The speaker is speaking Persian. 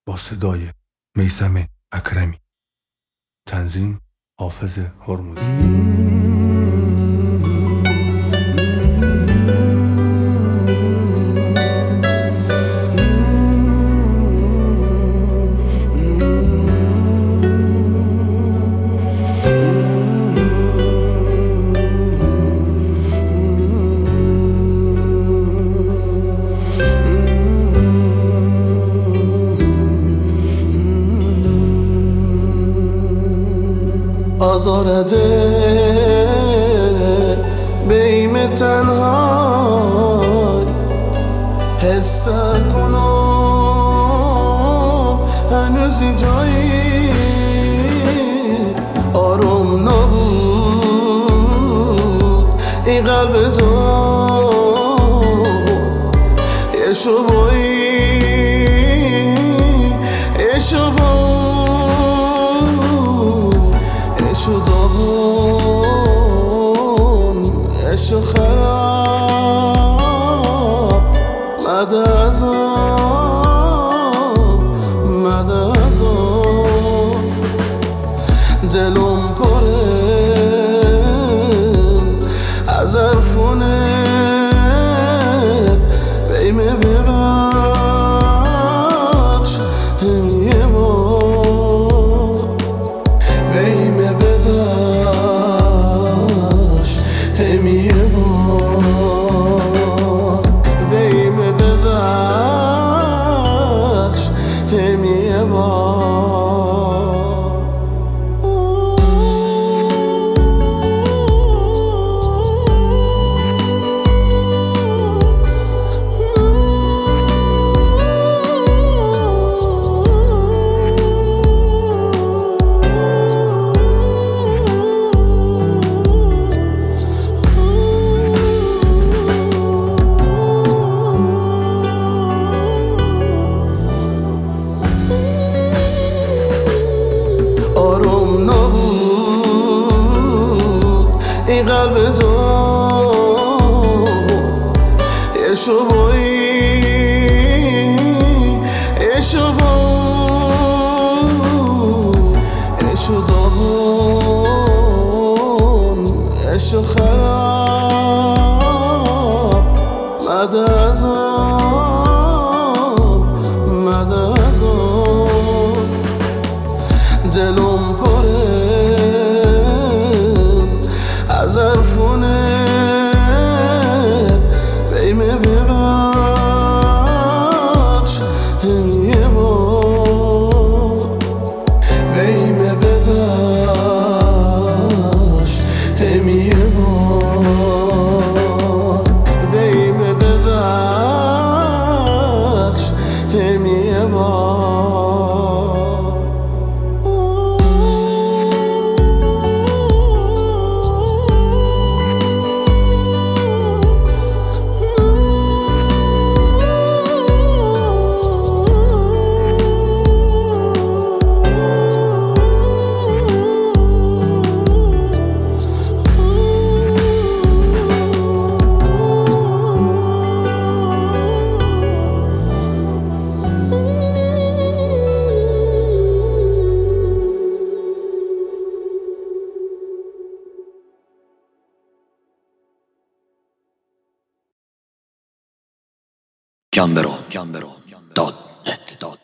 با صدای میثم اکرمی. تنظیم حافظ هرمزی. آزارده بیم تنهای حس کنم هنوزی جایی آروم نبود این قلب تو یه شبایی یه شبایی عشو داغون عشو خراب مده از آب مده از آب دلم پره از عرفونت بیمه ببخش یه بار بیمه ببخش یه بار بیمه ببخش یه بار آروم نبود این قلب تو یه شبایی یه شبایی عشو داغون عشو خراب مده از آب مده از آب دلم پره از عرفونت بیمه ببخش یه بار بیمه ببخش یه بار بیمه ببخش یه بار Gambero.net